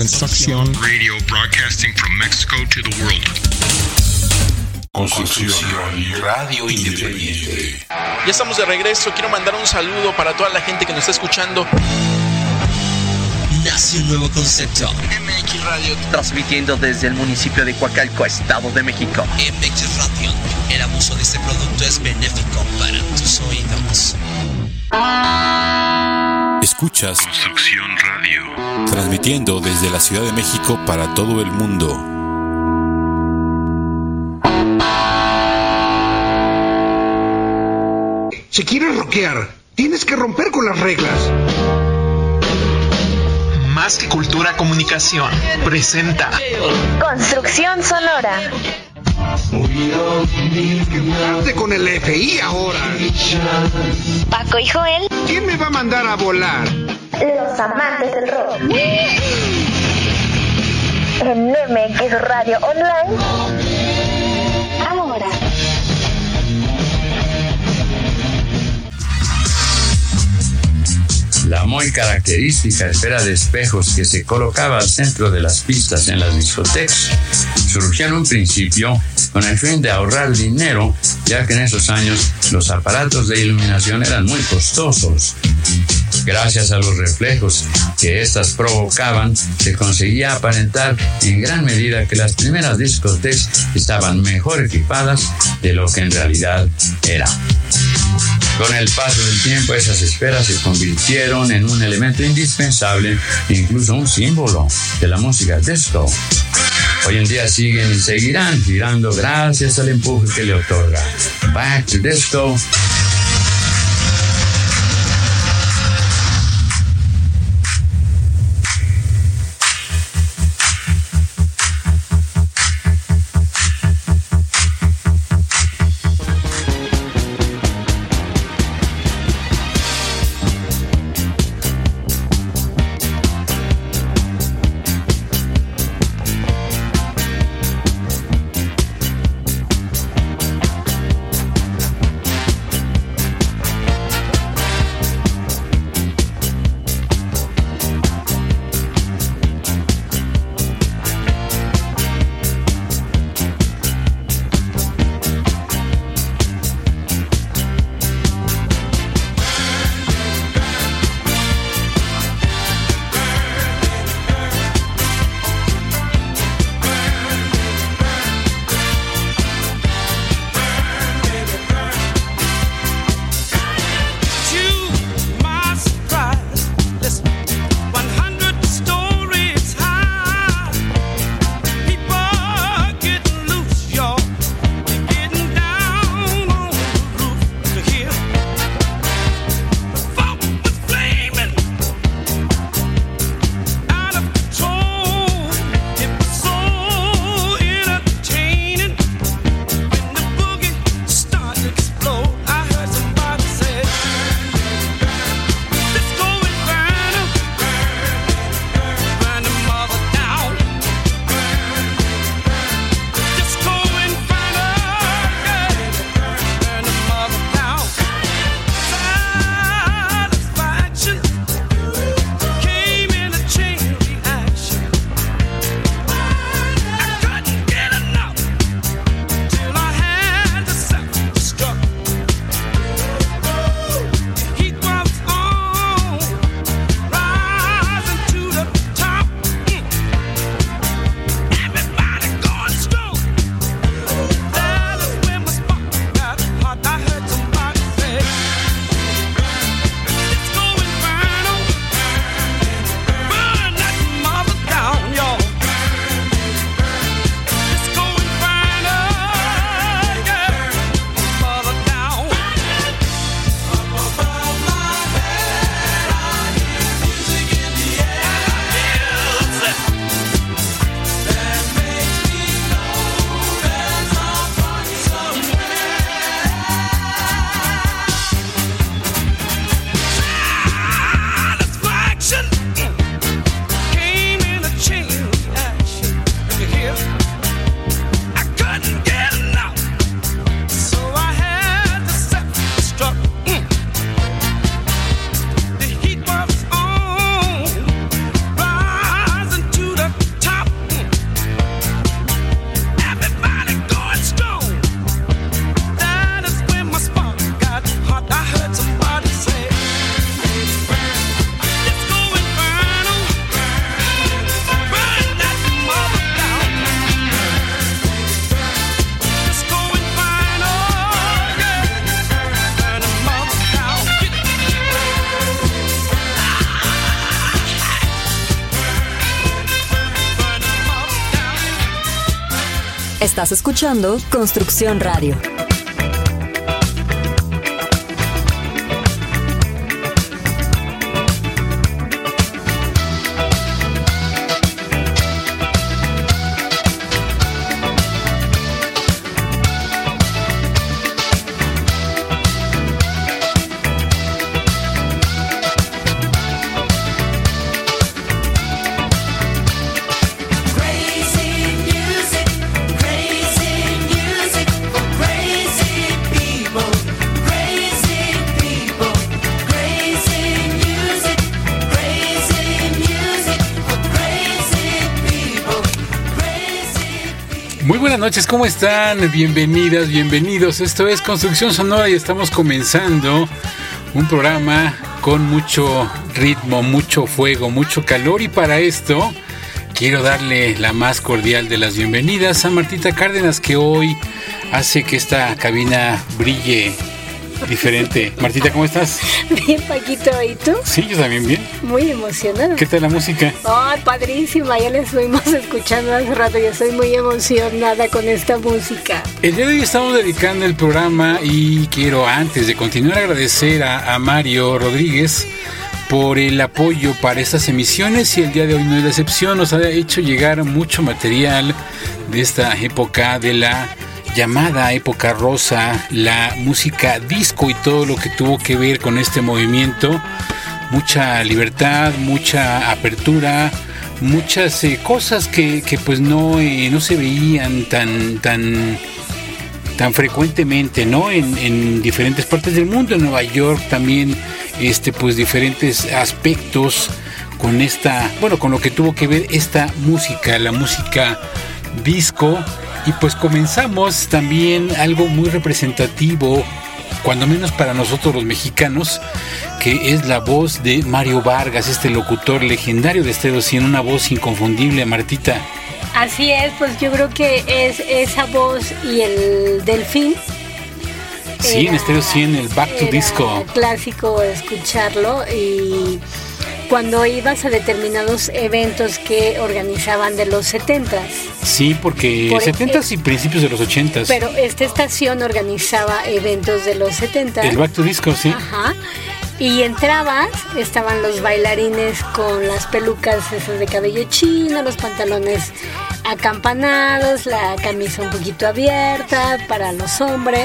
Construcción Radio broadcasting from Mexico to the world. Construcción Radio Independiente. Ya estamos de regreso. Quiero mandar un saludo para toda la gente que nos está escuchando. Nace un nuevo concepto. MX Radio, transmitiendo desde el municipio de Coacalco, Estado de México. MX Radio. El abuso de este producto es benéfico para tus oídos. Escuchas Construcción Radio, transmitiendo desde la Ciudad de México para todo el mundo. Si quieres rockear, tienes que romper con las reglas. Más que Cultura Comunicación presenta Construcción Sonora. Hazte con el FI ahora. Paco y Joel. ¿Quién me va a mandar a volar? Los amantes del rock. En MX Radio Online. Ahora. La muy característica esfera de espejos que se colocaba al centro de las pistas en las discotecas surgió en un principio con el fin de ahorrar dinero, ya que en esos años los aparatos de iluminación eran muy costosos. Gracias a los reflejos que éstas provocaban, se conseguía aparentar en gran medida que las primeras discotecas estaban mejor equipadas de lo que en realidad eran. Con el paso del tiempo, esas esferas se convirtieron en un elemento indispensable e incluso un símbolo de la música disco. Hoy en día siguen y seguirán girando gracias al empuje que le otorga Back to Disco. Estás escuchando Construcción Radio. Muy buenas noches, ¿cómo están? Bienvenidas, bienvenidos. Esto es Construcción Sonora y estamos comenzando un programa con mucho ritmo, mucho fuego, mucho calor. Y para esto quiero darle la más cordial de las bienvenidas a Martita Cárdenas, que hoy hace que esta cabina brille diferente. Martita, ¿cómo estás? Bien, Paquito, ¿y tú? Sí, yo también bien. Muy emocionada. ¿Qué tal la música? ¡Ay, padrísima! Ya la estuvimos escuchando hace rato y estoy muy emocionada con esta música. El día de hoy estamos dedicando el programa y quiero, antes de continuar, agradecer a Mario Rodríguez por el apoyo para estas emisiones, y el día de hoy no es la excepción. Nos ha hecho llegar mucho material de esta época, de la llamada época rosa, la música disco y todo lo que tuvo que ver con este movimiento. Mucha libertad, mucha apertura, muchas cosas que pues no se veían tan frecuentemente, ¿no? En diferentes partes del mundo. En Nueva York también pues diferentes aspectos con con lo que tuvo que ver esta música, la música disco. Y pues comenzamos también algo muy representativo, cuando menos para nosotros los mexicanos, que es la voz de Mario Vargas, este locutor legendario de Estéreo 100, una voz inconfundible, Martita. Así es, pues yo creo que es esa voz y el Delfín. Sí, en Estéreo 100, el Back to Disco. Clásico escucharlo, y cuando ibas a determinados eventos que organizaban de los 70s. Sí, porque 70s y principios de los 80s. Pero esta estación organizaba eventos de los 70s. El Back to Disco, sí. Ajá. Y entrabas, estaban los bailarines con las pelucas esas de cabello chino, los pantalones acampanados, la camisa un poquito abierta para los hombres.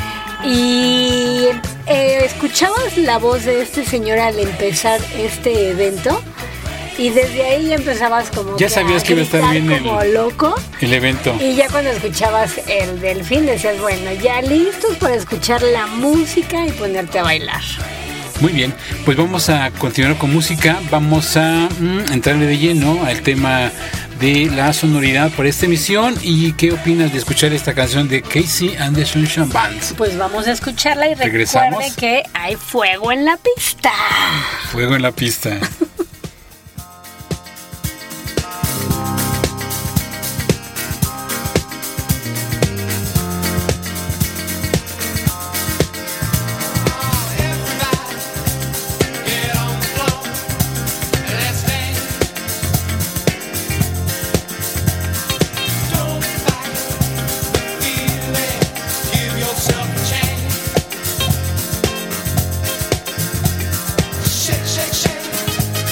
Y escuchabas la voz de este señor al empezar este evento, y desde ahí empezabas como ya sabías que iba a estar bien como loco el evento. Y ya cuando escuchabas el Delfín decías, bueno, ya listos para escuchar la música y ponerte a bailar. Muy bien, pues vamos a continuar con música. Vamos a entrarle de lleno al tema de la sonoridad para esta emisión. ¿Y qué opinas de escuchar esta canción de Casey and the Sunshine Band? Pues vamos a escucharla y recuerde que hay fuego en la pista. Fuego en la pista. Shake, shake, shake.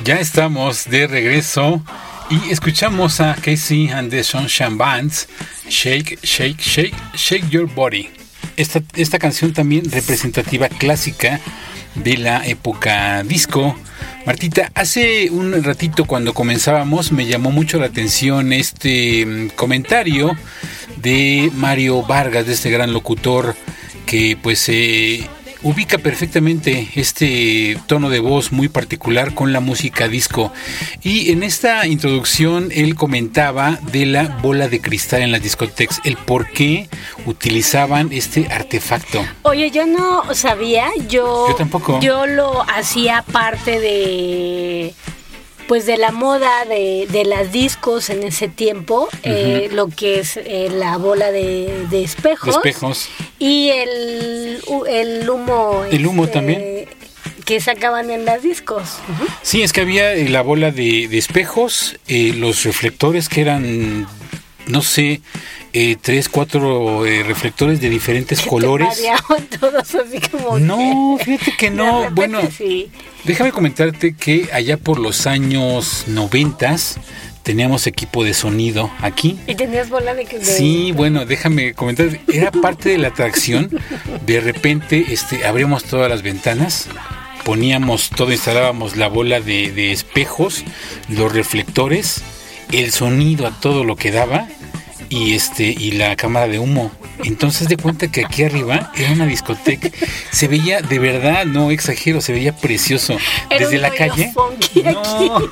Ya estamos de regreso y escuchamos a Casey and the Sunshine Bands, Shake, Shake, Shake, Shake Your Body. Esta canción también representativa clásica de la época disco. Martita, hace un ratito cuando comenzábamos me llamó mucho la atención este comentario de Mario Vargas, de este gran locutor que pues ubica perfectamente este tono de voz muy particular con la música disco. Y en esta introducción él comentaba de la bola de cristal en las discotecas, el por qué utilizaban este artefacto. Oye, yo no sabía, yo tampoco. Yo lo hacía parte de pues de la moda de las discos en ese tiempo, lo que es la bola de espejos. Y el humo. El humo también. Que sacaban en las discos. Sí, es que había la bola de espejos, los reflectores que eran, no sé, 3, 4 reflectores de diferentes colores. Te todos así como no, fíjate que no. Bueno, sí. Déjame comentarte que allá por los años 90 teníamos equipo de sonido aquí. ¿Y tenías bola de que? Sí, bueno, déjame comentar, era parte de la atracción. De repente abríamos todas las ventanas, poníamos todo, instalábamos la bola de espejos, los reflectores, el sonido a todo lo que daba y la cámara de humo. Entonces de cuenta que aquí arriba era una discoteca, se veía, de verdad, no exagero, se veía precioso. Era desde la calle. No,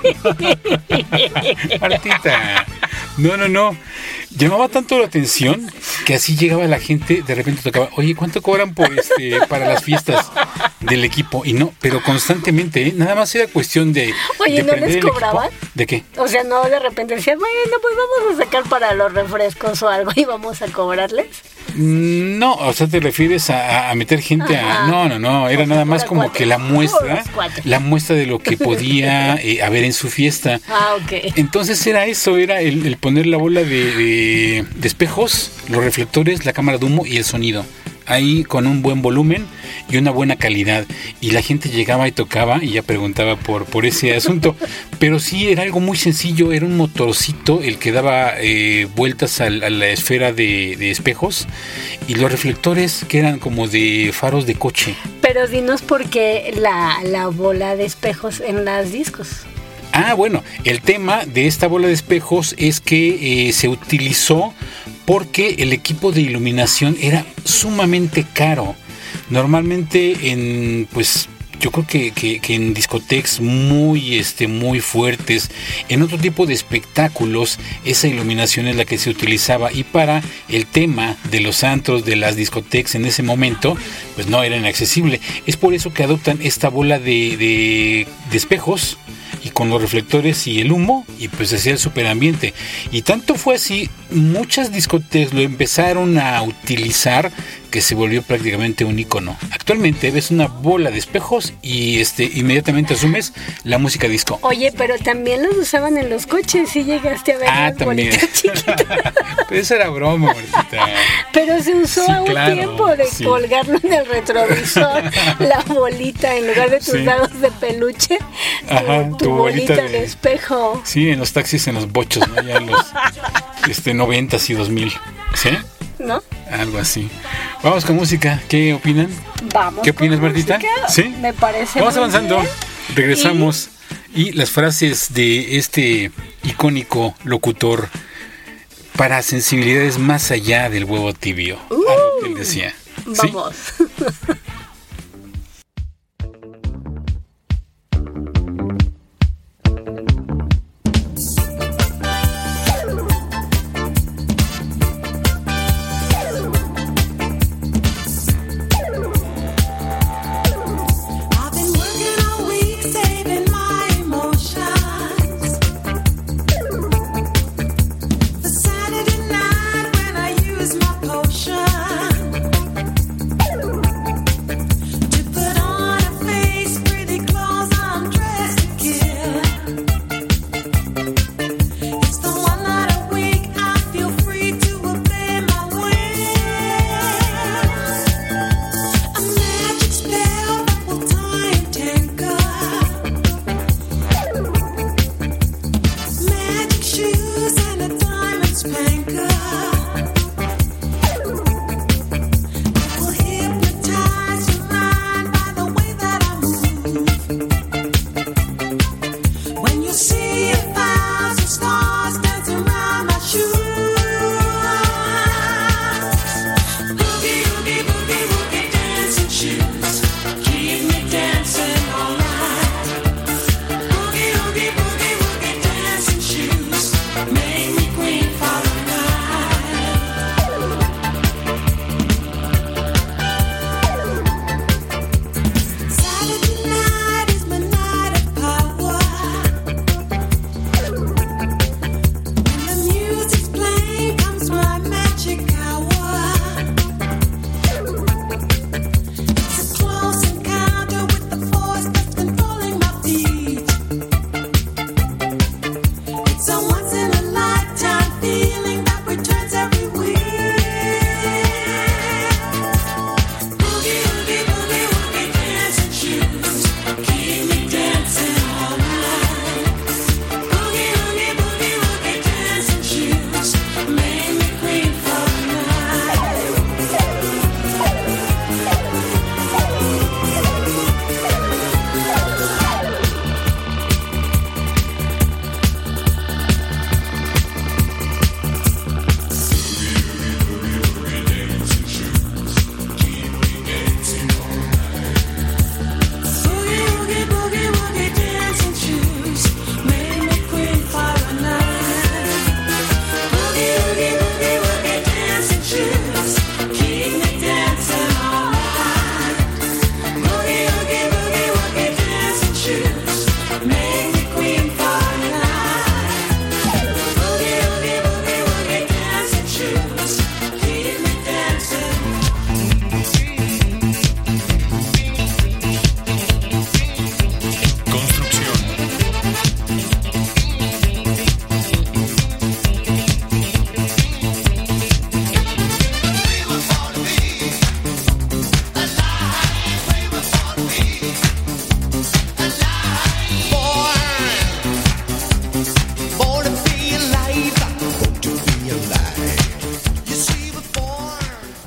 Martita, no. Llamaba tanto la atención que así llegaba la gente, de repente tocaba, oye, ¿cuánto cobran por para las fiestas del equipo? Y no, pero constantemente, nada más era cuestión de. Oye, de ¿no les cobraban? ¿De qué? O sea, no de repente decían, bueno, pues vamos a sacar para los refrescos o algo y vamos a cobrarles. No, o sea, te refieres a meter gente a. No, era nada más como que la muestra de lo que podía haber en su fiesta. Ok. Entonces era eso, era el poner la bola de espejos, los reflectores, la cámara de humo y el sonido. Ahí con un buen volumen y una buena calidad. Y la gente llegaba y tocaba y ya preguntaba por ese asunto. Pero sí, era algo muy sencillo. Era un motorcito el que daba vueltas a la esfera de espejos. Y los reflectores que eran como de faros de coche. Pero dinos por qué la bola de espejos en las discos. Bueno, el tema de esta bola de espejos es que se utilizó porque el equipo de iluminación era sumamente caro. Normalmente yo creo que en discotecas muy fuertes, en otro tipo de espectáculos, esa iluminación es la que se utilizaba, y para el tema de los antros, de las discotecas en ese momento, pues no era inaccesible. Es por eso que adoptan esta bola de espejos y con los reflectores y el humo, y pues hacía el superambiente. Y tanto fue así, muchas discotecas lo empezaron a utilizar, que se volvió prácticamente un icono. Actualmente ves una bola de espejos y inmediatamente asumes la música disco. Oye, pero también los usaban en los coches, si llegaste a ver las también. bolitas chiquitas. Pero eso era broma, Martita. Pero se usó a un tiempo de colgarlo en el retrovisor, la bolita, en lugar de tus dados de peluche, tu bolita de espejo. Sí, en los taxis, en los bochos, ¿no? Ya en los 90s y 2000, ¿sí? ¿No? Algo así. Vamos con música. ¿Qué opinan? Vamos. ¿Qué opinas, Martita? Sí. Me parece. Vamos avanzando. Bien. Regresamos. Y las frases de este icónico locutor para sensibilidades más allá del huevo tibio. Algo que él decía. Vamos. ¿Sí? Saturday night when I use my potion.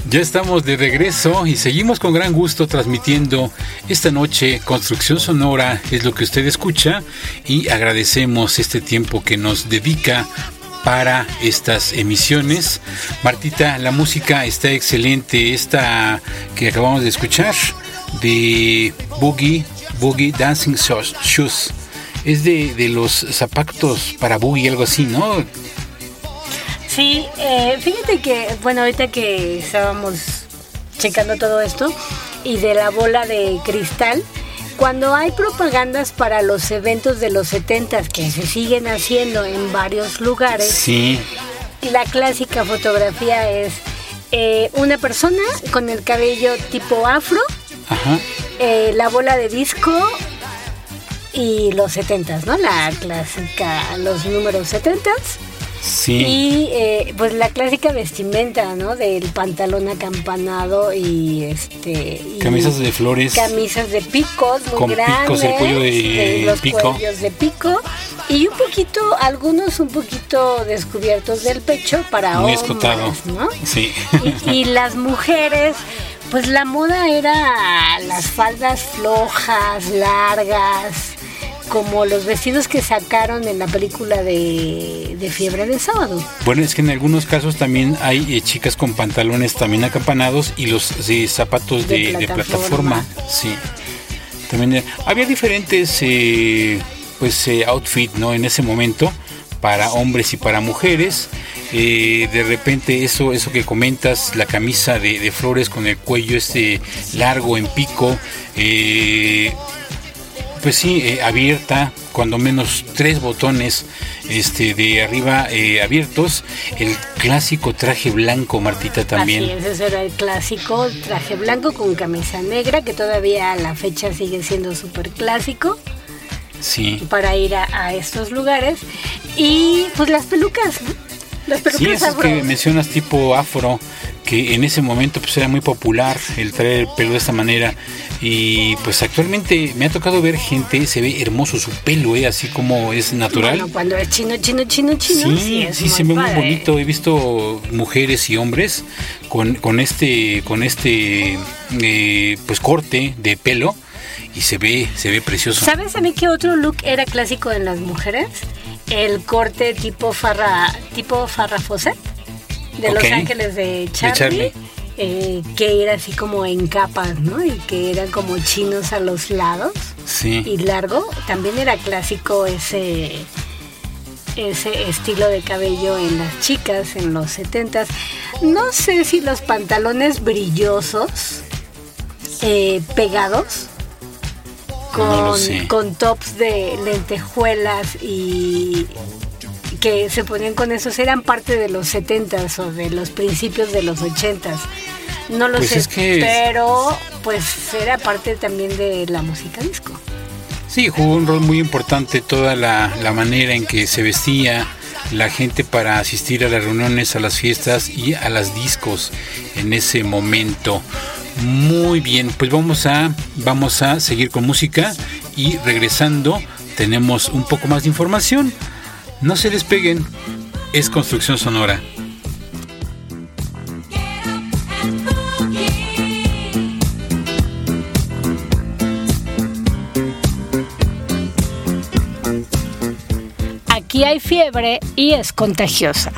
Ya estamos de regreso y seguimos con gran gusto transmitiendo esta noche. Construcción Sonora es lo que usted escucha y agradecemos este tiempo que nos dedica para estas emisiones. Martita, la música está excelente. Esta que acabamos de escuchar de Boogie Dancing Shoes es de los zapatos para boogie, algo así, ¿no? Sí, fíjate que, bueno, ahorita que estábamos checando todo esto y de la bola de cristal, cuando hay propagandas para los eventos de los 70s que se siguen haciendo en varios lugares, sí, la clásica fotografía es una persona con el cabello tipo afro, ajá, la bola de disco y los 70s, ¿no? La clásica, los números 70s. Sí. Y pues la clásica vestimenta, ¿no? Del pantalón acampanado y camisas de flores, camisas de picos muy con grandes, picos, el cuello de los pico, cuellos de pico y un poquito, algunos un poquito descubiertos del pecho para muy hombres, escotado, ¿no? Sí. Y las mujeres, pues la moda era las faldas flojas, largas, como los vestidos que sacaron en la película de Fiebre de Sábado. Bueno, es que en algunos casos también hay chicas con pantalones también acampanados y los zapatos de plataforma. Sí. También había diferentes outfit, ¿no? En ese momento para hombres y para mujeres. De repente eso que comentas, la camisa de flores con el cuello largo en pico, pues sí, abierta, cuando menos 3 botones de arriba abiertos, el clásico traje blanco, Martita, también. Así es, ese era el clásico traje blanco con camisa negra, que todavía a la fecha sigue siendo súper clásico. Sí. Para ir a estos lugares. Y pues las pelucas, ¿no? Las pelucas sí, eso que mencionas tipo afro, que en ese momento pues era muy popular el traer el pelo de esta manera, y pues actualmente me ha tocado ver gente, se ve hermoso su pelo, así como es natural. Bueno, cuando es chino, sí se ve muy bonito. He visto mujeres y hombres con pues corte de pelo y se ve precioso. ¿Sabes a mí qué otro look era clásico en las mujeres? El corte tipo Farrah Fawcett de Los Ángeles de Charlie. Que era así como en capas, ¿no? Y que eran como chinos a los lados. Sí. Y largo. También era clásico ese estilo de cabello en las chicas en los 70s. No sé si los pantalones brillosos, pegados, con tops de lentejuelas y que se ponían con esos, eran parte de los 70s o de los principios de los 80s. No lo sé, pero pues era parte también de la música disco. Sí, jugó un rol muy importante toda la manera en que se vestía la gente para asistir a las reuniones, a las fiestas y a las discos en ese momento. Muy bien, pues vamos a seguir con música y regresando tenemos un poco más de información. No se despeguen, es Construcción Sonora. Aquí hay fiebre y es contagiosa.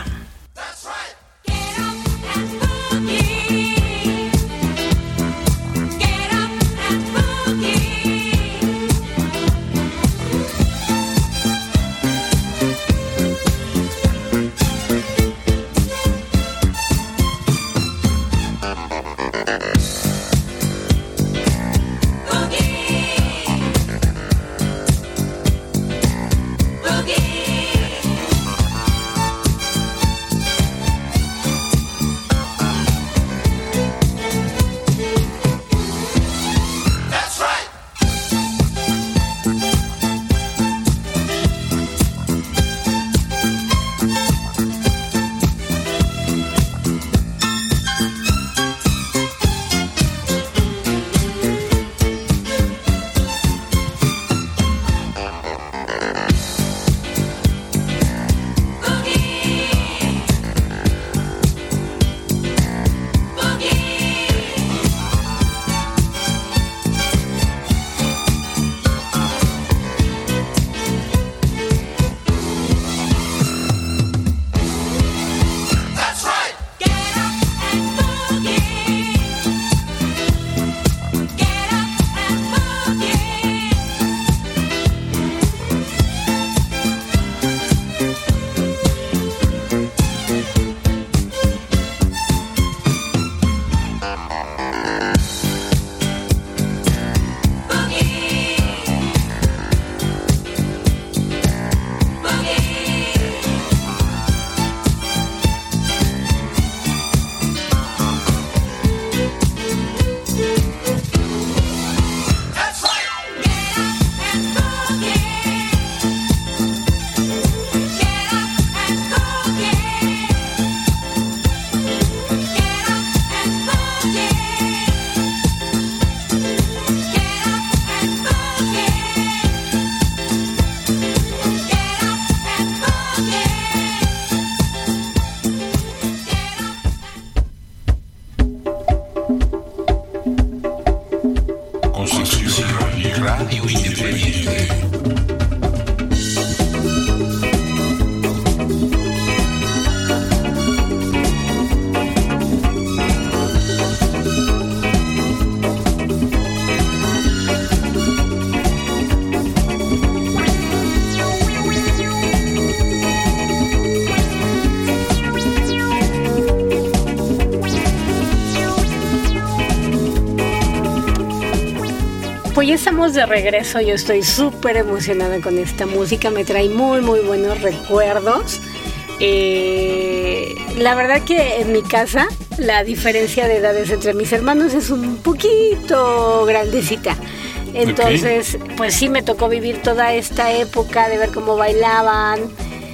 Construcción Radio Independiente. Pues ya estamos de regreso, yo estoy súper emocionada con esta música, me trae muy buenos recuerdos. La verdad que en mi casa la diferencia de edades entre mis hermanos es un poquito grandecita. Entonces, pues sí me tocó vivir toda esta época de ver cómo bailaban.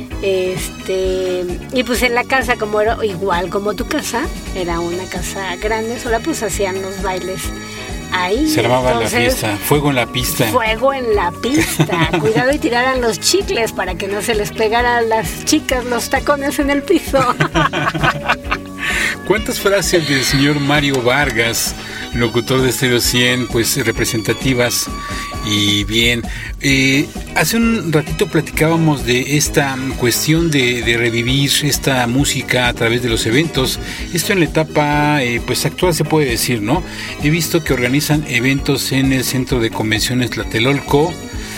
Y pues en la casa, como era igual como tu casa, era una casa grande, sola, pues hacían los bailes ahí. Se armaba la fiesta, fuego en la pista. Fuego en la pista. Cuidado y tiraran los chicles para que no se les pegaran a las chicas los tacones en el piso. ¿Cuántas frases del señor Mario Vargas, locutor de Estéreo 100, pues representativas? Y bien, hace un ratito platicábamos de esta cuestión de revivir esta música a través de los eventos. Esto en la etapa pues actual se puede decir, ¿no? He visto que organizan eventos en el Centro de Convenciones Tlatelolco,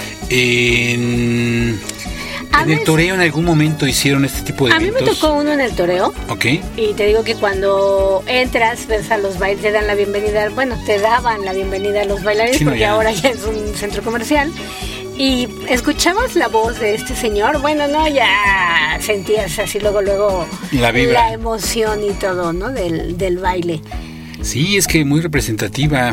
en el Toreo. En algún momento hicieron este tipo de eventos. A mí me tocó uno en el Toreo. Ok. Y te digo que cuando entras, ves a los bailes, te dan la bienvenida, te daban la bienvenida a los bailarines, porque ahora ya es un centro comercial. Y escuchabas la voz de este señor, ya sentías así luego la vibra, la emoción y todo, ¿no? Del baile. Sí, es que muy representativa.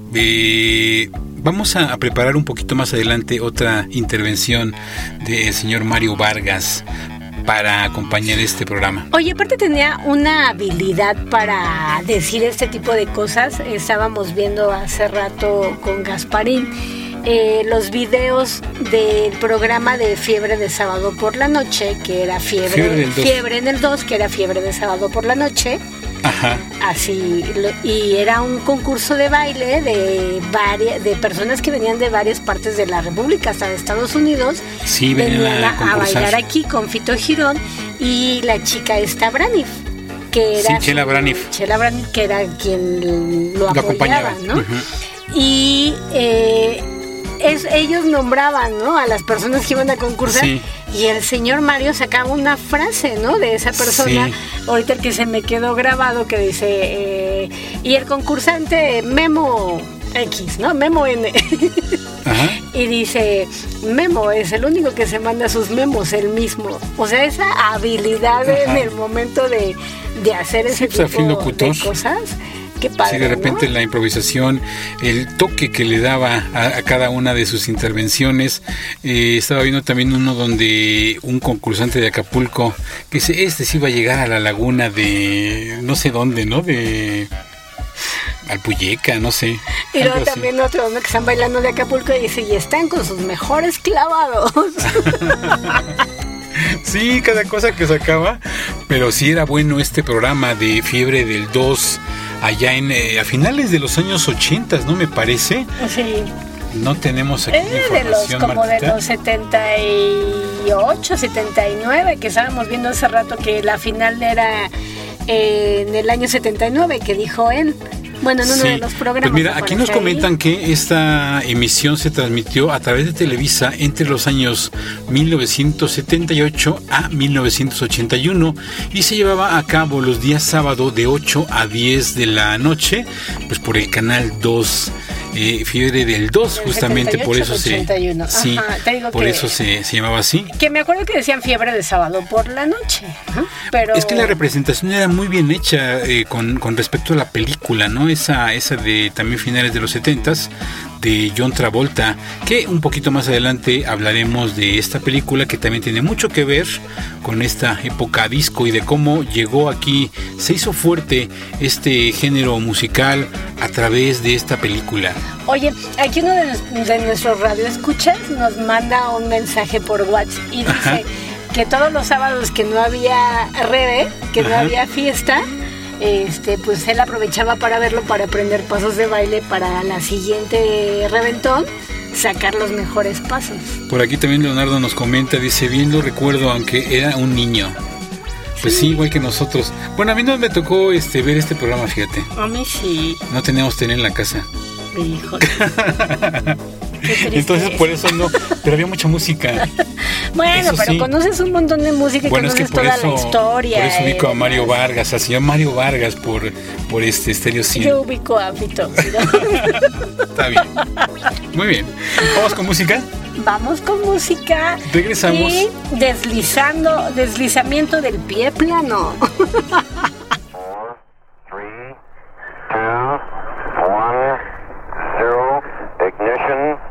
Vamos a preparar un poquito más adelante otra intervención del señor Mario Vargas para acompañar este programa. Oye, aparte tenía una habilidad para decir este tipo de cosas. Estábamos viendo hace rato con Gasparín los videos del programa de Fiebre de Sábado por la Noche, que era Fiebre en el 2, que era Fiebre de Sábado por la Noche. Ajá. Así, y era un concurso de baile de personas que venían de varias partes de la República, hasta de Estados Unidos. Sí, venían a bailar aquí con Fito Girón y la chica esta Braniff, que era Chela Braniff, que era quien lo apoyaba, ¿no? Uh-huh. Y ellos nombraban, ¿no?, a las personas que iban a concursar. Sí. Y el señor Mario sacaba una frase, ¿no?, de esa persona. Sí. Ahorita el que se me quedó grabado, que dice y el concursante Memo X, ¿no?, Memo N. Ajá. Y dice, Memo es el único que se manda sus memos él mismo. O sea, esa habilidad en el momento de hacer ese tipo de cosas. Qué padre, sí, de repente, ¿no?, la improvisación, el toque que le daba a cada una de sus intervenciones. Estaba viendo también uno donde un concursante de Acapulco, que dice, sí va a llegar a la laguna de no sé dónde, ¿no?, de Alpuyeca, no sé. Y luego también otro, ¿no?, que están bailando de Acapulco y dice, y están con sus mejores clavados. Sí, cada cosa que sacaba, pero sí era bueno este programa de Fiebre del 2, allá a finales de los años 80, ¿no?, me parece. Sí. No tenemos aquí información, como Martita, de los 78, 79, que estábamos viendo hace rato que la final era en el año 79, que dijo él. Bueno, en uno de los programas. Pues mira, aquí nos comentan que esta emisión se transmitió a través de Televisa entre los años 1978 a 1981 y se llevaba a cabo los días sábado de 8 a 10 de la noche, pues por el canal 2. Fiebre del 2, justamente 78, por eso 81. Sí, ajá, te digo por eso se llamaba así. Que me acuerdo que decían Fiebre de Sábado por la Noche, pero es que la representación era muy bien hecha con respecto a la película, ¿no? Esa de también finales de los 70s, de John Travolta, que un poquito más adelante hablaremos de esta película, que también tiene mucho que ver con esta época disco y de cómo llegó aquí, se hizo fuerte este género musical a través de esta película. Oye, aquí uno de nuestros radioescuchas nos manda un mensaje por WhatsApp y dice que todos los sábados que no había rebe, que no había fiesta, pues él aprovechaba para verlo, para aprender pasos de baile para la siguiente reventón, sacar los mejores pasos. Por aquí también Leonardo nos comenta, dice, bien lo recuerdo aunque era un niño. Pues sí, igual que nosotros. Bueno, a mí no me tocó ver este programa, fíjate. A mí sí. No teníamos tele en la casa. Híjole. Entonces por eso no, pero había mucha música. Bueno, eso pero sí. Conoces un montón de música y bueno, conoces es que toda la historia. Por eso ubico a Mario Vargas, al señor Mario Vargas por Stereo 100. Yo ubico a Fito. Está bien. Muy bien. ¿Vamos con música? Vamos con música. Regresamos. Y deslizamiento del pie plano. 4, 3, 2, 1, 0, ignition.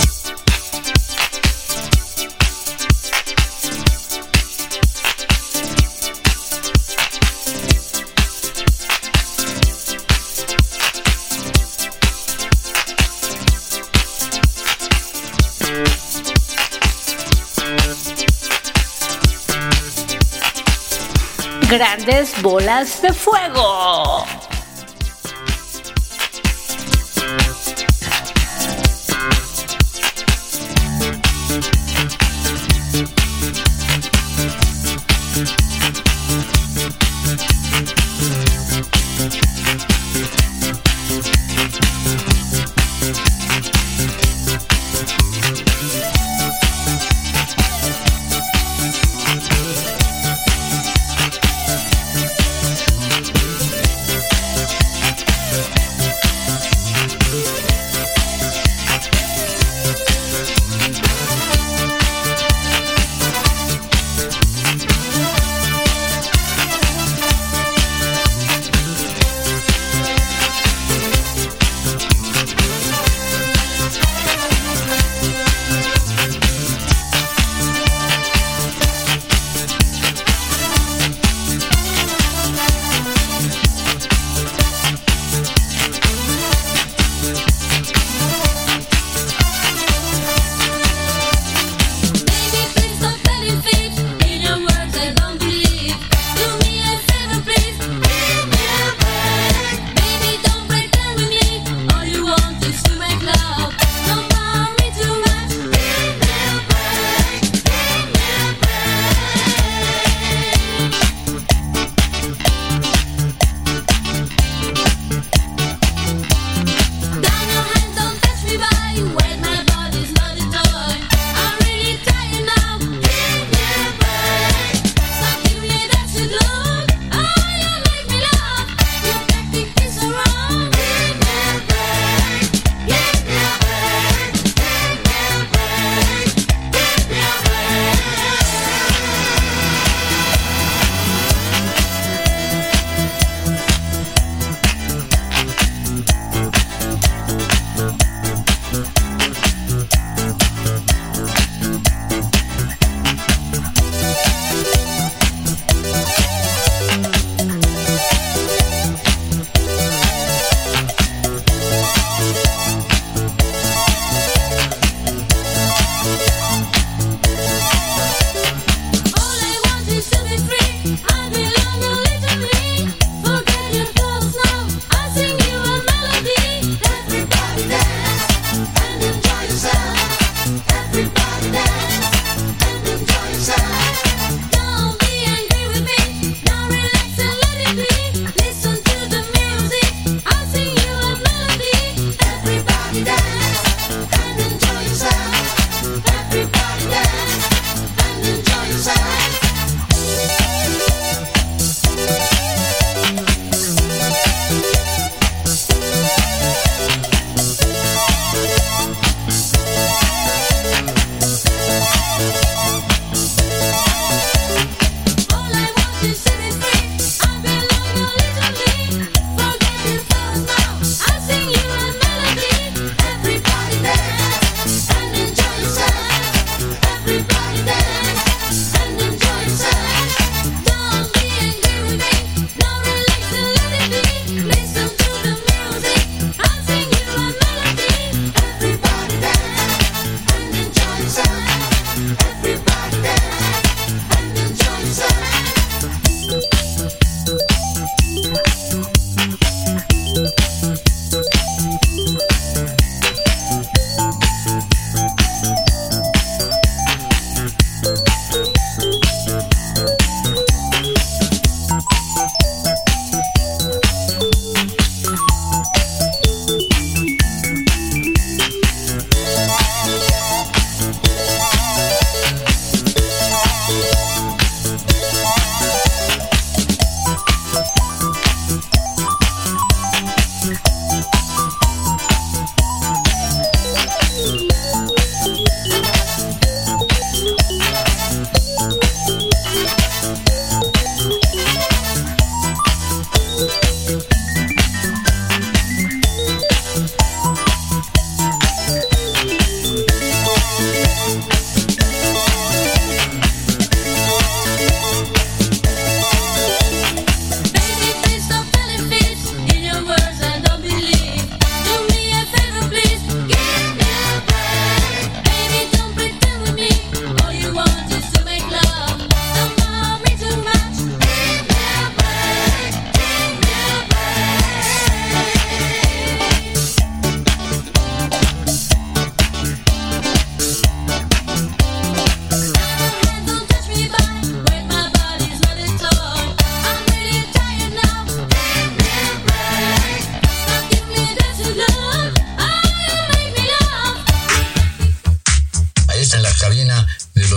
Grandes bolas de fuego.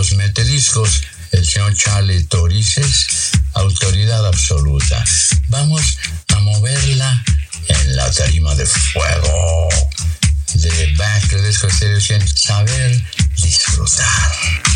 los metediscos, el señor Charlie Torices, autoridad absoluta. Vamos a moverla en la tarima de fuego de Back to Disco Stereo 100, saber disfrutar.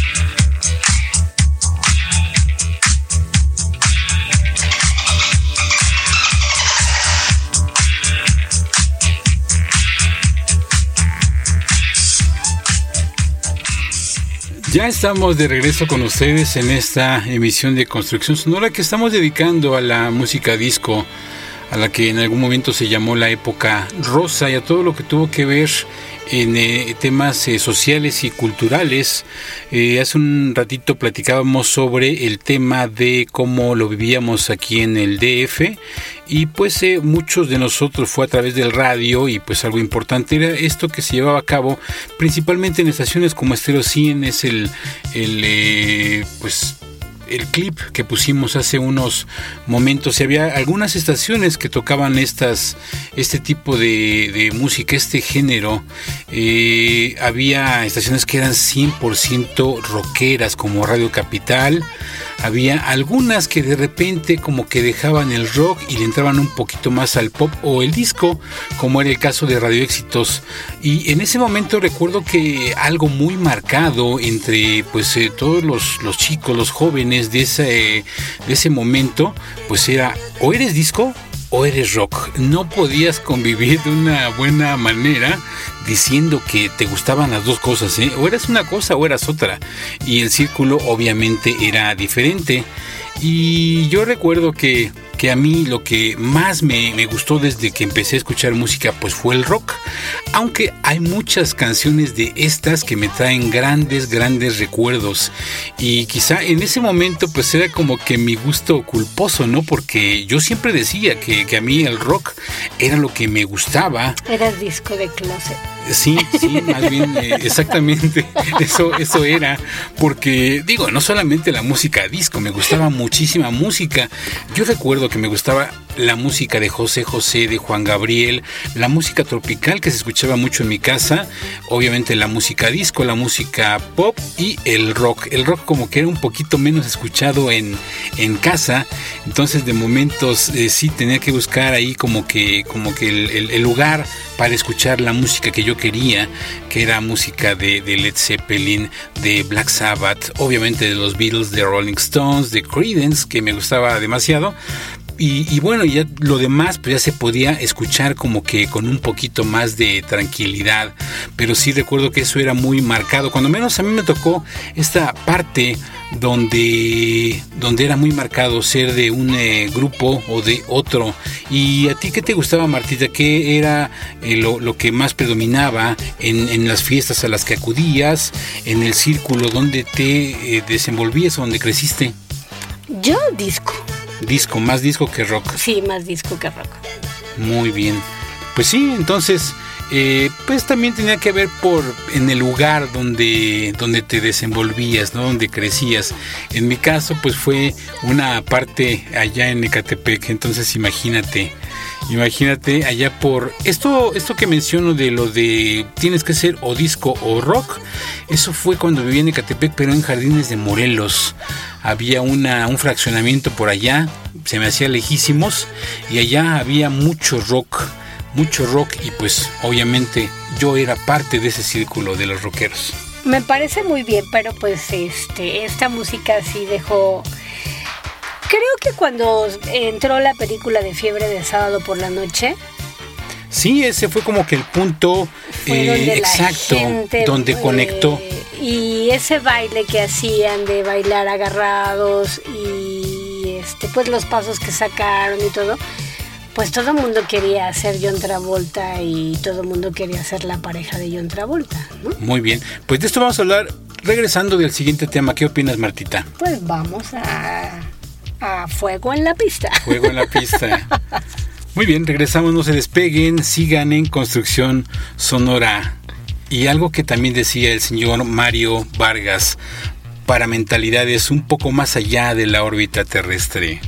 Ya estamos de regreso con ustedes en esta emisión de Construcción Sonora que estamos dedicando a la música disco, a la que en algún momento se llamó la época rosa, y a todo lo que tuvo que ver en temas sociales y culturales. Hace un ratito platicábamos sobre el tema de cómo lo vivíamos aquí en el DF, y pues muchos de nosotros fue a través del radio, y pues algo importante era esto que se llevaba a cabo principalmente en estaciones como Estéreo 100. Es el clip que pusimos hace unos momentos, y había algunas estaciones que tocaban este tipo de música, este género. Había estaciones que eran 100% rockeras, como Radio Capital. Había algunas que de repente como que dejaban el rock y le entraban un poquito más al pop o el disco, como era el caso de Radio Éxitos. Y en ese momento recuerdo que algo muy marcado entre pues todos los chicos, los jóvenes de ese momento, pues era o eres disco o eres rock. No podías convivir de una buena manera diciendo que te gustaban las dos cosas, ¿eh? O eras una cosa o eras otra, y el círculo obviamente era diferente. Y yo recuerdo que a mí lo que más me gustó desde que empecé a escuchar música pues fue el rock, aunque hay muchas canciones de estas que me traen grandes recuerdos, y quizá en ese momento pues era como que mi gusto culposo, ¿no? Porque yo siempre decía que a mí el rock era lo que me gustaba. Eras disco de closet. Sí, más bien, exactamente, eso era, porque digo, no solamente la música disco, me gustaba muchísima música. Yo recuerdo que me gustaba la música de José José, de Juan Gabriel, la música tropical que se escuchaba mucho en mi casa, obviamente la música disco, la música pop y el rock. El rock como que era un poquito menos escuchado en casa, entonces de momentos sí tenía que buscar ahí como que el lugar para escuchar la música que yo quería, que era música de Led Zeppelin, de Black Sabbath, obviamente de los Beatles, de Rolling Stones, de Creedence, que me gustaba demasiado. Y bueno, ya lo demás pues ya se podía escuchar como que con un poquito más de tranquilidad, pero sí recuerdo que eso era muy marcado. Cuando menos a mí me tocó esta parte donde era muy marcado ser de un grupo o de otro. ¿Y a ti qué te gustaba, Martita? ¿Qué era lo que más predominaba en las fiestas a las que acudías, en el círculo donde te desenvolvías o donde creciste? Yo disco. Disco, más disco que rock. Sí, más disco que rock. Muy bien. Pues sí, entonces pues también tenía que ver en el lugar donde te desenvolvías, ¿no? Donde crecías. En mi caso pues fue una parte allá en Ecatepec. Entonces imagínate allá por esto que menciono de lo de tienes que ser o disco o rock. Eso fue cuando vivía en Ecatepec, pero en Jardines de Morelos. Había un fraccionamiento por allá, se me hacía lejísimos, y allá había mucho rock, y pues obviamente yo era parte de ese círculo de los rockeros. Me parece muy bien, pero pues esta música sí dejó. Creo que cuando entró la película de Fiebre de Sábado por la Noche. Sí, ese fue como que el punto exacto donde conectó. Y ese baile que hacían de bailar agarrados y pues los pasos que sacaron y todo, pues todo el mundo quería ser John Travolta y todo el mundo quería ser la pareja de John Travolta, ¿no? Muy bien, pues de esto vamos a hablar regresando del siguiente tema. ¿Qué opinas, Martita? Pues vamos a fuego en la pista. Fuego en la pista. Muy bien, regresamos, no se despeguen, sigan en Construcción Sonora. Y algo que también decía el señor Mario Vargas, para mentalidades un poco más allá de la órbita terrestre.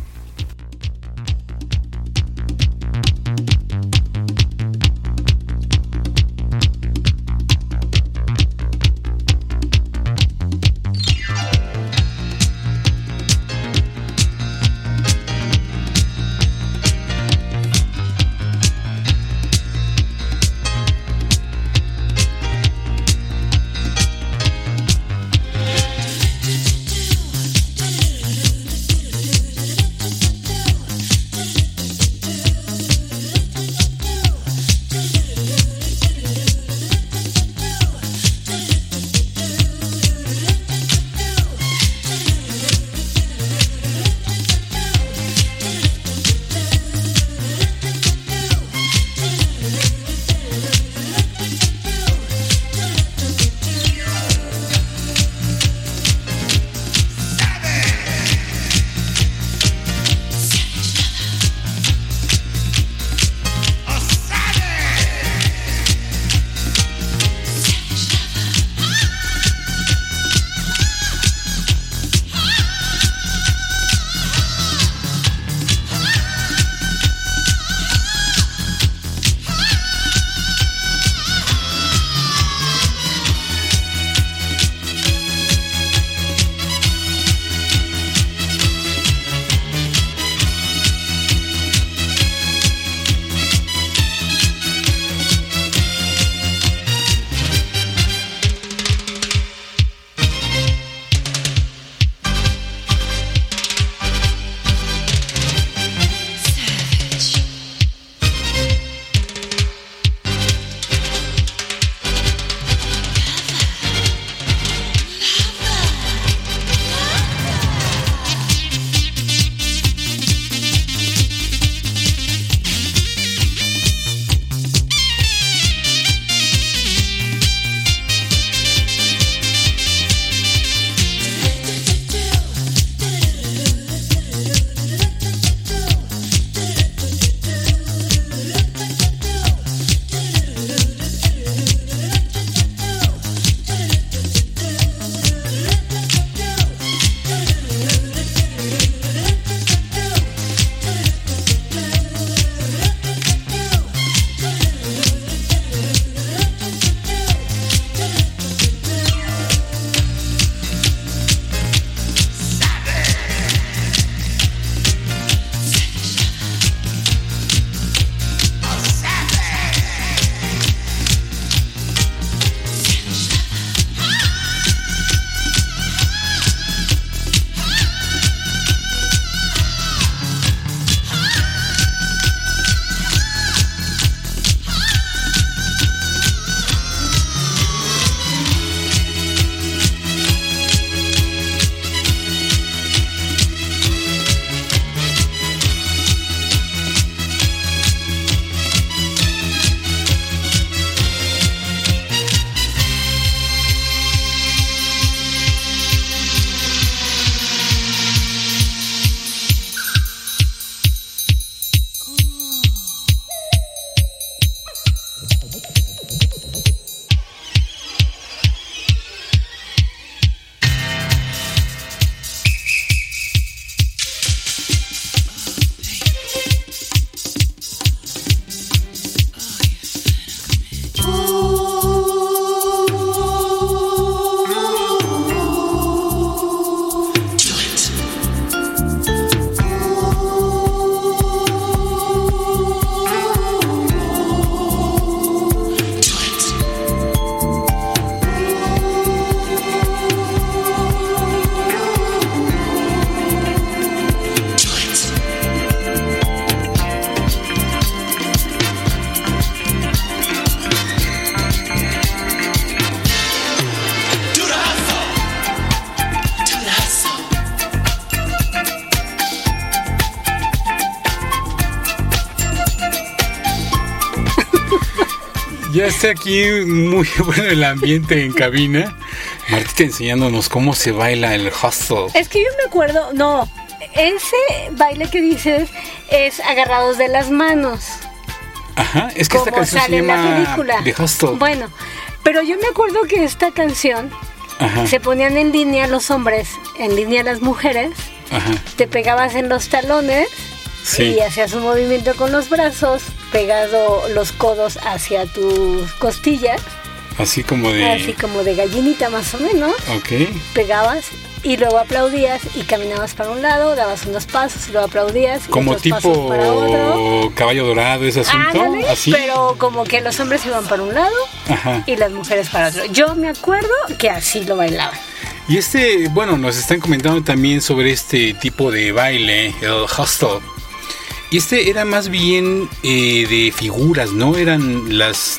Ya está aquí muy bueno el ambiente en cabina. Martita enseñándonos cómo se baila el hustle. Es que yo me acuerdo, no, ese baile que dices es agarrados de las manos. Ajá, es que esta canción se llama The Hustle. Bueno, pero yo me acuerdo que esta canción se ponían en línea los hombres, en línea las mujeres. Ajá. Te pegabas en los talones y hacías un movimiento con los brazos, pegado los codos hacia tus costillas. Así como de gallinita más o menos. Ok. Pegabas y luego aplaudías y caminabas para un lado, dabas unos pasos y luego aplaudías. Como tipo Caballo Dorado, ese asunto. Ándale, así. Pero como que los hombres iban para un lado y las mujeres para otro. Yo me acuerdo que así lo bailaban. Y nos están comentando también sobre este tipo de baile, el hustle. Y era más bien de figuras, ¿no? Eran las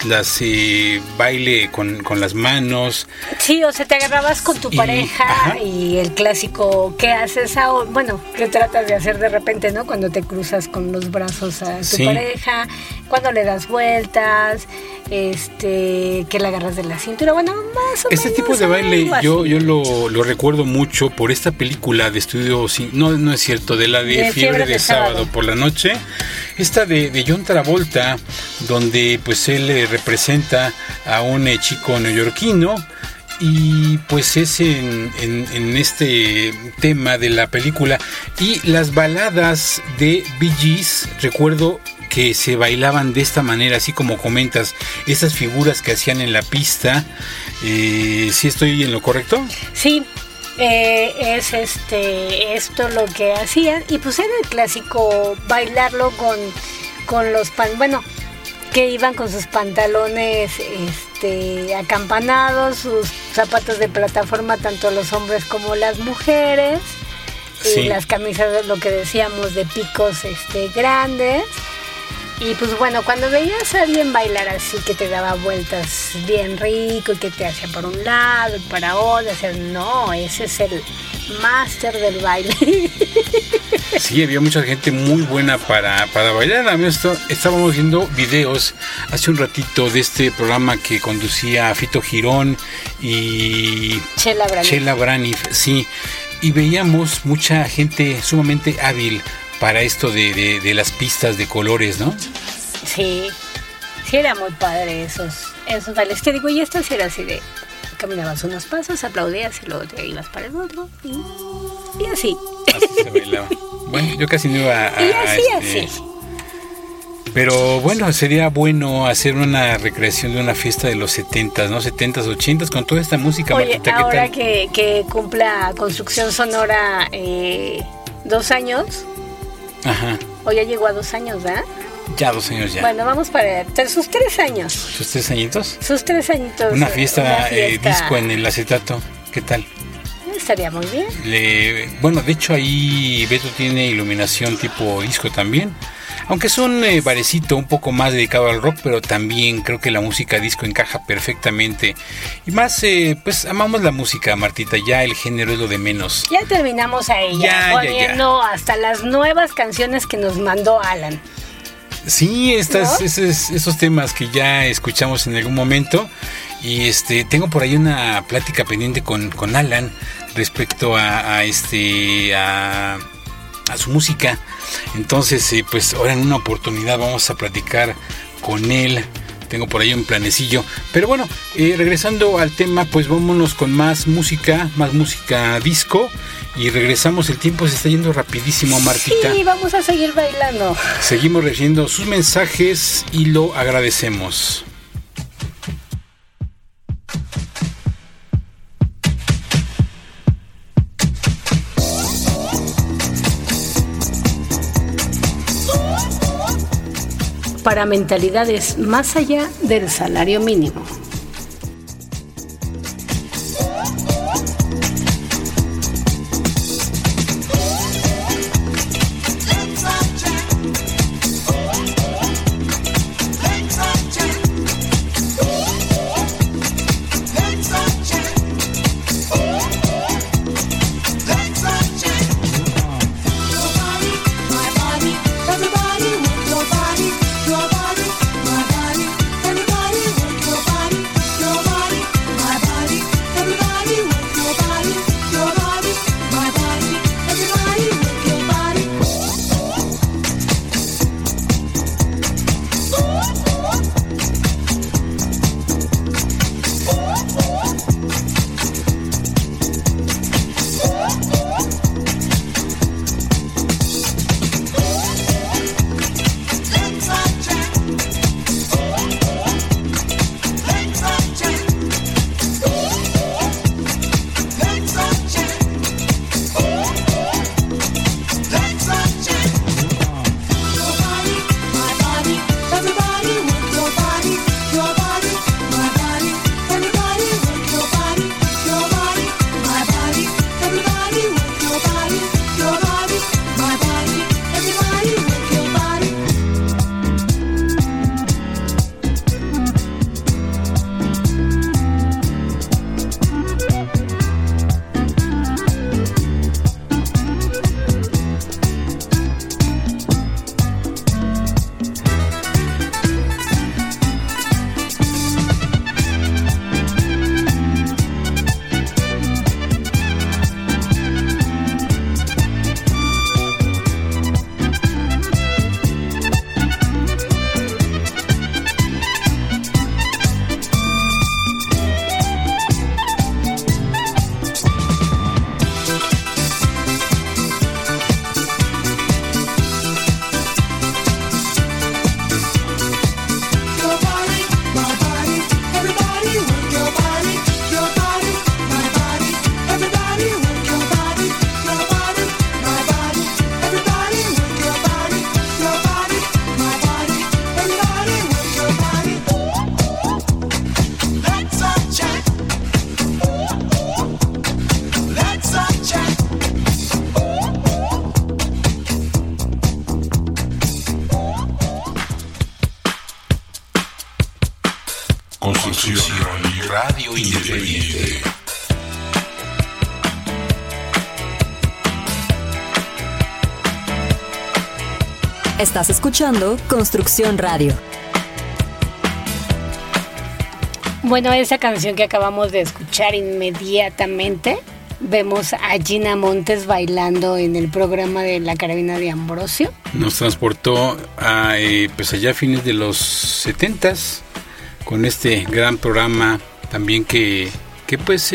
baile con las manos. Sí, o sea, te agarrabas con tu pareja y el clásico, ¿qué haces ahora? Bueno, ¿qué tratas de hacer de repente, no? Cuando te cruzas con los brazos a tu pareja, cuando le das vueltas, que le agarras de la cintura, bueno, más o menos. Este tipo de baile yo lo recuerdo mucho por esta película de estudio, no es cierto, de la de Fiebre de Sábado por la Noche. Esta de John Travolta, donde pues él representa a un chico neoyorquino y pues es en este tema de la película. Y las baladas de Bee Gees, recuerdo que se bailaban de esta manera, así como comentas, esas figuras que hacían en la pista. ¿Sí estoy en lo correcto? Sí. Es esto lo que hacían y pues era el clásico bailarlo con los que iban con sus pantalones acampanados, sus zapatos de plataforma, tanto los hombres como las mujeres, y las camisas, lo que decíamos, de picos grandes. Y pues bueno, cuando veías a alguien bailar así, que te daba vueltas bien rico y que te hacía para un lado y para otro, no, ese es el máster del baile. Sí, había mucha gente muy buena para bailar. A mí estábamos viendo videos hace un ratito de este programa que conducía Fito Girón y Chela Braniff, sí, y veíamos mucha gente sumamente hábil para esto de las pistas de colores, ¿no? Sí era muy padre esos bailes. Te digo, y esto sí era así de caminabas unos pasos, aplaudías y luego te ibas para el otro y así. Así se bailaba. Bueno, yo casi no iba a y así. Pero bueno, sería bueno hacer una recreación de una fiesta de los 70s, ¿no? 70s, 80s, con toda esta música. Oye, Martita, ahora que cumpla Construcción Sonora 2 años. Ajá. O ya llegó a 2 años, ¿verdad? Ya 2 años ya. Bueno, vamos para sus 3 años. ¿Sus 3 añitos? Sus 3 añitos. Una fiesta. Disco en el acetato. ¿Qué tal? Estaría muy bien. Bueno, de hecho ahí Beto tiene iluminación tipo disco también. Aunque es un barecito un poco más dedicado al rock, pero también creo que la música disco encaja perfectamente. Y más, pues amamos la música, Martita, ya el género es lo de menos. Ya terminamos a ella, poniendo hasta las nuevas canciones que nos mandó Alan. Sí, esos temas que ya escuchamos en algún momento. Y tengo por ahí una plática pendiente con Alan respecto a su música. Entonces, pues ahora en una oportunidad vamos a platicar con él. Tengo por ahí un planecillo. Pero bueno, regresando al tema, pues vámonos con más música disco. Y regresamos, el tiempo se está yendo rapidísimo, Martita. Sí, vamos a seguir bailando. Seguimos recibiendo sus mensajes y lo agradecemos. Para mentalidades más allá del salario mínimo. Everybody Construcción Radio Independiente. Estás escuchando Construcción Radio. Bueno, esa canción que acabamos de escuchar inmediatamente, vemos a Gina Montes bailando en el programa de La Carabina de Ambrosio. Nos transportó a pues allá a fines de los 70s con este gran programa también que pues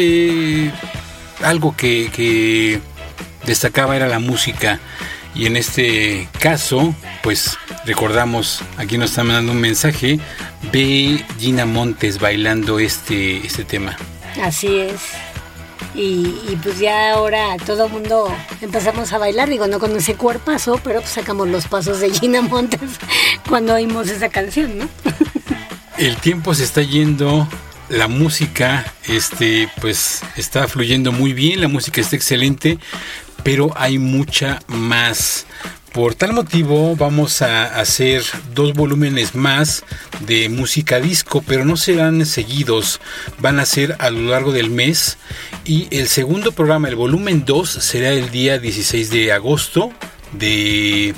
algo que destacaba era la música. Y en este caso, pues recordamos, aquí nos está mandando un mensaje, ve Gina Montes bailando este tema. Así es. Y pues ya ahora todo el mundo empezamos a bailar, digo, no con ese cuerpazo, pero pues sacamos los pasos de Gina Montes cuando oímos esa canción, ¿no? El tiempo se está yendo, la música pues está fluyendo muy bien, la música está excelente, pero hay mucha más. Por tal motivo vamos a hacer 2 volúmenes más de música disco, pero no serán seguidos, van a ser a lo largo del mes. Y el segundo programa, el volumen 2, será el día 16 de agosto de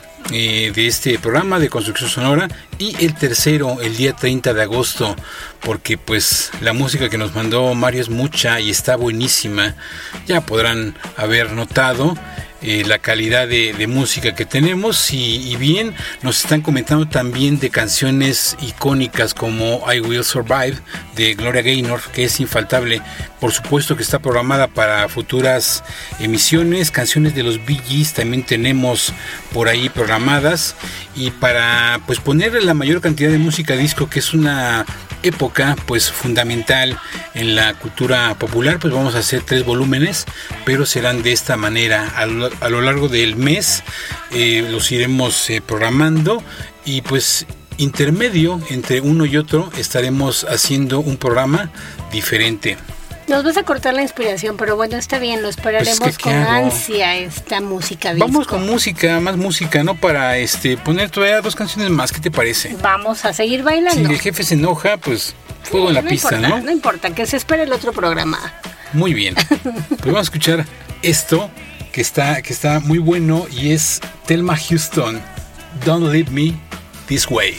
este programa de Construcción Sonora, y el tercero el día 30 de agosto, porque pues la música que nos mandó Mario es mucha y está buenísima. Ya podrán haber notado la calidad de música que tenemos, y bien nos están comentando también de canciones icónicas como I Will Survive de Gloria Gaynor, que es infaltable, por supuesto que está programada para futuras emisiones. Canciones de los Bee Gees también tenemos por ahí programadas, y para pues poner la mayor cantidad de música disco, que es una época pues fundamental en la cultura popular, pues vamos a hacer 3 volúmenes, pero serán de esta manera a lo largo del mes. Los iremos programando, y pues intermedio entre uno y otro estaremos haciendo un programa diferente. Nos vas a cortar la inspiración, pero bueno, está bien, lo esperaremos pues con ansia esta música disco. Vamos con música, más música, ¿no? Para poner todavía 2 canciones más, ¿qué te parece? Vamos a seguir bailando. Si el jefe se enoja, pues fuego en la pista, importa, ¿no? No importa, que se espere el otro programa. Muy bien. Pues vamos a escuchar esto que está muy bueno, y es Thelma Houston, Don't Leave Me This Way.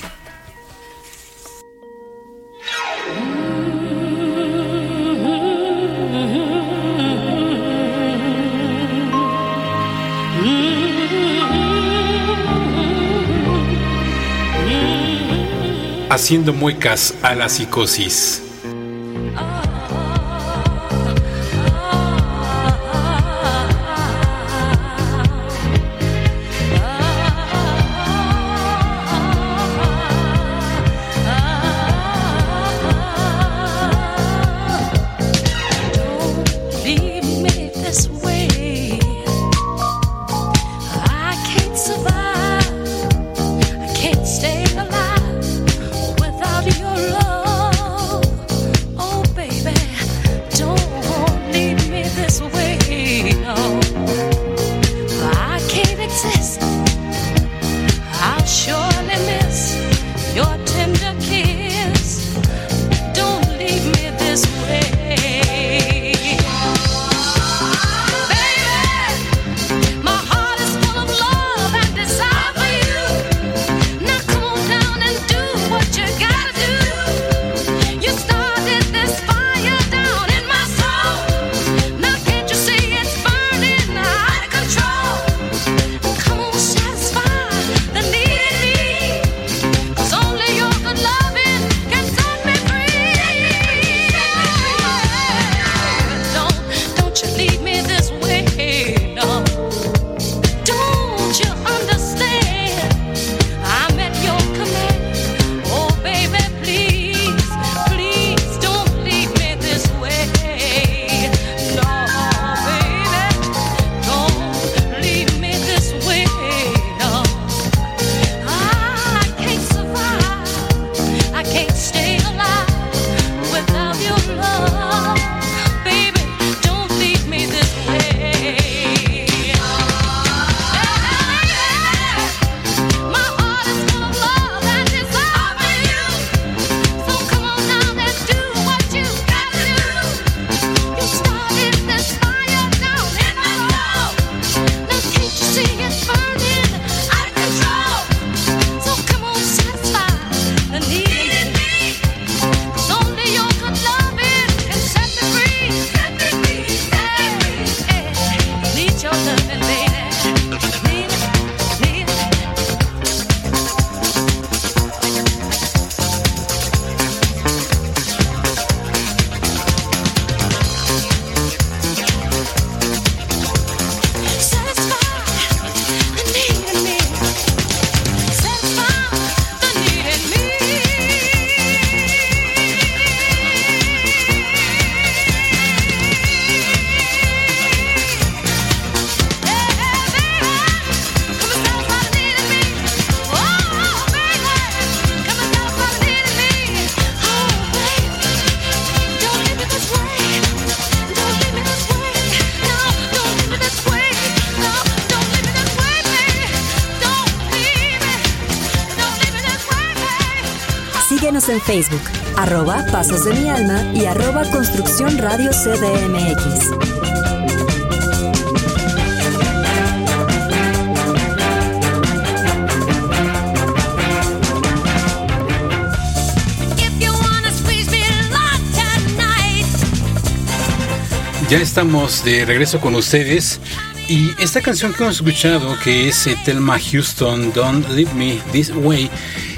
Haciendo muecas a la psicosis. Stay alive without your love. Síguenos en Facebook, @Pasos de mi Alma y @Construcción Radio CDMX. Ya estamos de regreso con ustedes y esta canción que hemos escuchado, que es Thelma Houston, Don't Leave Me This Way,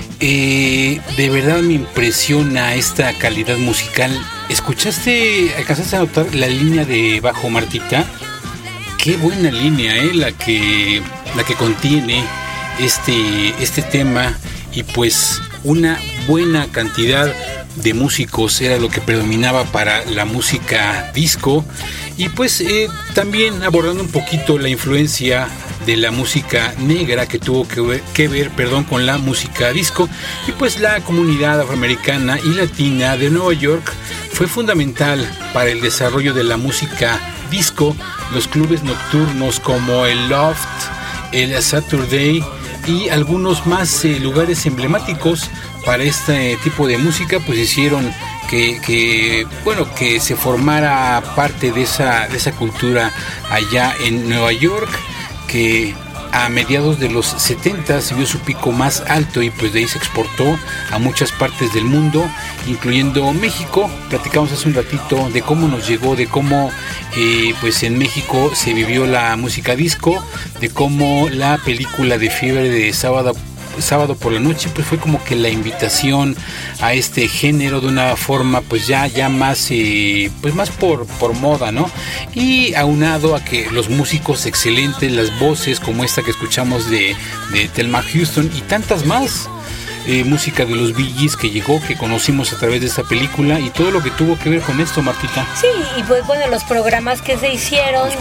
de verdad me impresiona esta calidad musical. ¿Alcanzaste a notar la línea de bajo, Martita? Qué buena línea, la que contiene este tema, y pues una buena cantidad de músicos era lo que predominaba para la música disco, y pues también abordando un poquito la influencia de la música negra que tuvo que ver con la música disco, y pues la comunidad afroamericana y latina de Nueva York fue fundamental para el desarrollo de la música disco. Los clubes nocturnos como el Loft, el Saturday y algunos más lugares emblemáticos para este tipo de música pues hicieron que se formara parte de esa cultura allá en Nueva York, que a mediados de los 70 se vio su pico más alto y pues de ahí se exportó a muchas partes del mundo, incluyendo México. Platicamos hace un ratito de cómo nos llegó, de cómo pues en México se vivió la música disco, de cómo la película de Fiebre de Sábado por la Noche pues fue como que la invitación a este género de una forma pues ya más pues más por moda, ¿no? Y aunado a que los músicos excelentes, las voces como esta que escuchamos de Thelma Houston y tantas más, música de los Bee Gees que llegó, que conocimos a través de esta película, y todo lo que tuvo que ver con esto, Martita. Sí, y pues bueno, los programas que se hicieron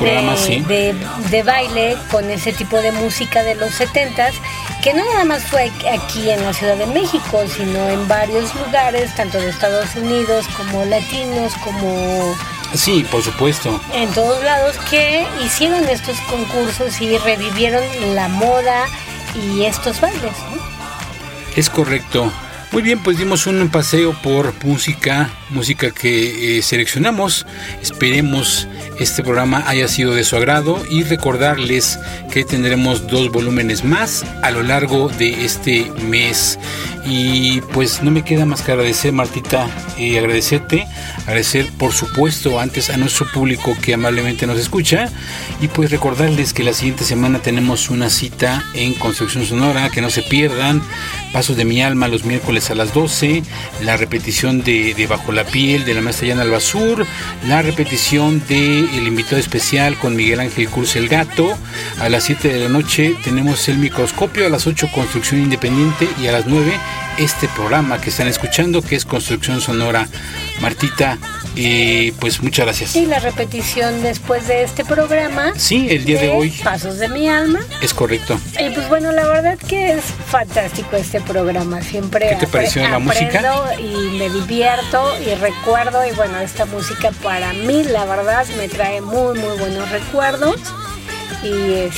de baile con ese tipo de música de los 70s, que no nada más fue aquí en la Ciudad de México, sino en varios lugares, tanto de Estados Unidos como latinos, como... Sí, por supuesto. En todos lados, que hicieron estos concursos y revivieron la moda y estos bailes, ¿no? Es correcto. Muy bien, pues dimos un paseo por música que seleccionamos. Esperemos este programa haya sido de su agrado y recordarles que tendremos 2 volúmenes más a lo largo de este mes. Y pues no me queda más que agradecer, Martita, agradecer por supuesto antes a nuestro público que amablemente nos escucha, y pues recordarles que la siguiente semana tenemos una cita en Construcción Sonora, que no se pierdan. Pasos de mi Alma los miércoles a las 12, la repetición de Bajo la Piel de la maestra Yana Albazur, la repetición de El Invitado Especial con Miguel Ángel Cruz el Gato. A las 7 de la noche tenemos El Microscopio, a las 8 Construcción Independiente, y a las 9 este programa que están escuchando, que es Construcción Sonora. Martita, pues muchas gracias. Y la repetición después de este programa. Sí, el día de hoy. Pasos de mi Alma. Es correcto. Y pues bueno, la verdad que es fantástico este programa. Siempre ¿qué te pareció la música? Y me divierto y recuerdo, y bueno, esta música para mí la verdad me trae muy muy buenos recuerdos. Y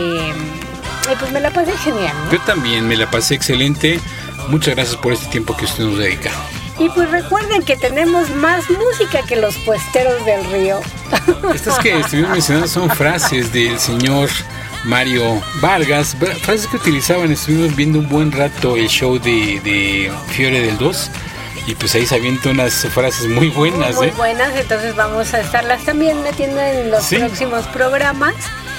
pues me la pasé genial, ¿no? Yo también me la pasé excelente. Muchas gracias por este tiempo que usted nos dedica. Y pues recuerden que tenemos más música que los puesteros del río. Estas que estuvimos mencionando son frases del señor Mario Vargas, frases que utilizaban. Estuvimos viendo un buen rato el show de Fiebre del 2, y pues ahí se avientan unas frases muy buenas. Muy buenas, entonces vamos a estarlas también metiendo en los próximos programas.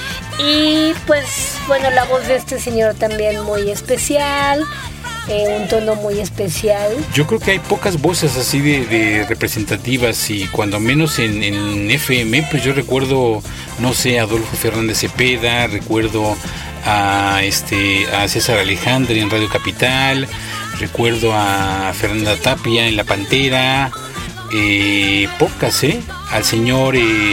Y pues bueno, la voz de este señor también muy especial. Un tono muy especial. Yo creo que hay pocas voces así de representativas, y cuando menos en FM, pues yo recuerdo, no sé, a Adolfo Fernández Cepeda, recuerdo a César Alejandre en Radio Capital, recuerdo a Fernanda Tapia en La Pantera, pocas, al señor,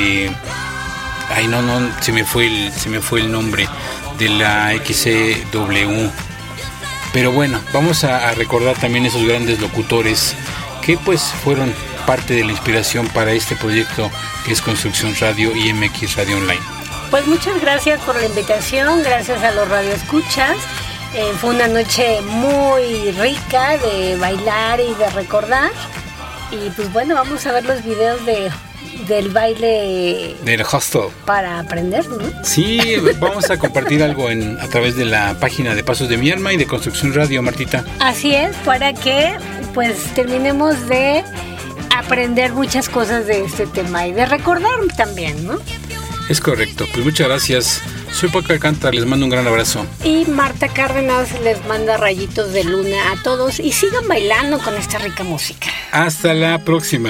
se me fue el nombre de la XCW. Pero bueno, vamos a recordar también esos grandes locutores que pues fueron parte de la inspiración para este proyecto que es Construcción Radio y MX Radio Online. Pues muchas gracias por la invitación, gracias a los radioescuchas, Fue una noche muy rica de bailar y de recordar. Y pues bueno, vamos a ver los videos del baile del hostel para aprender, ¿no? Sí, vamos a compartir algo a través de la página de Pasos de mi Alma y de Construcción Radio, Martita. Así es, para que pues terminemos de aprender muchas cosas de este tema y de recordar también, ¿no? Es correcto, pues muchas gracias. Soy Paco Alcántara, les mando un gran abrazo. Y Marta Cárdenas les manda rayitos de luna a todos y sigan bailando con esta rica música. Hasta la próxima.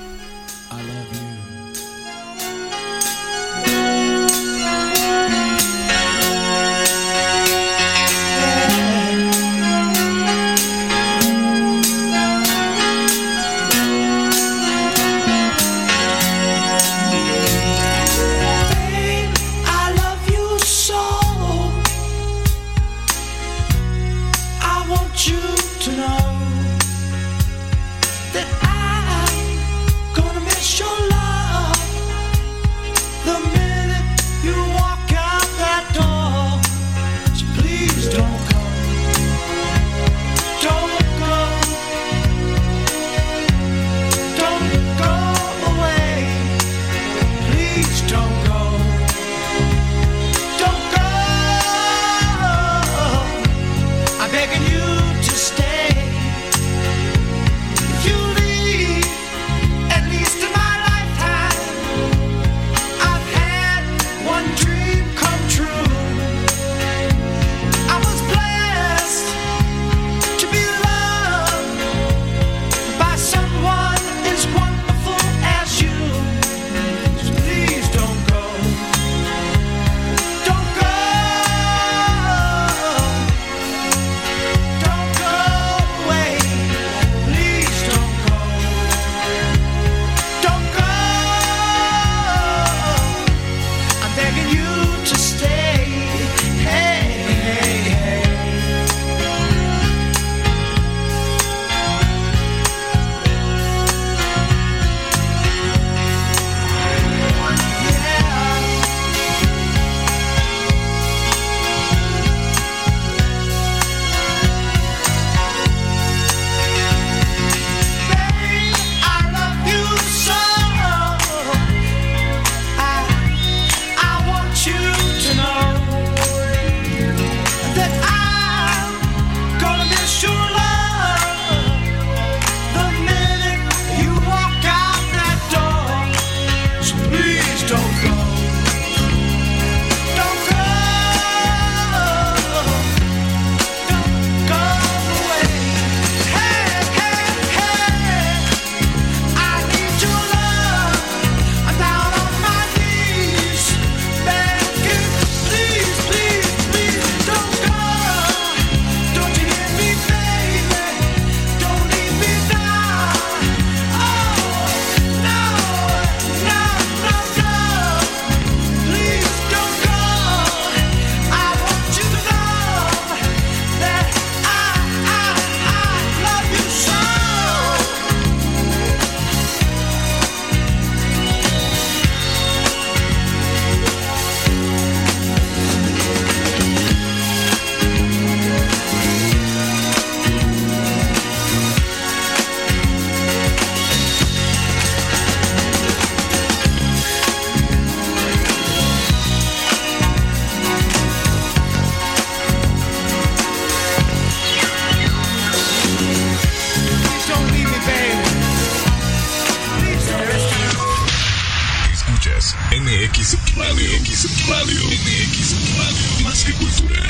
Radio MX Radio, más que cultura.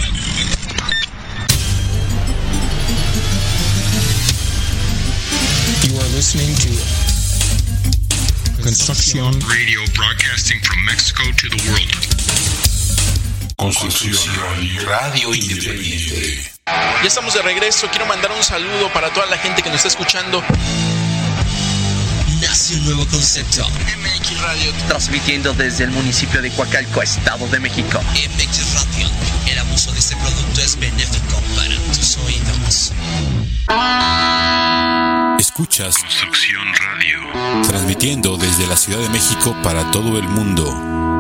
You are listening to Construcción Radio, broadcasting from Mexico to the world. Construcción Radio Independiente. Ya estamos de regreso. Quiero mandar un saludo para toda la gente que nos está escuchando. Nace un nuevo concepto. MX Radio, transmitiendo desde el municipio de Coacalco, Estado de México. MX Radio, el abuso de este producto es benéfico para tus oídos. Escuchas Construcción Radio, transmitiendo desde la Ciudad de México para todo el mundo.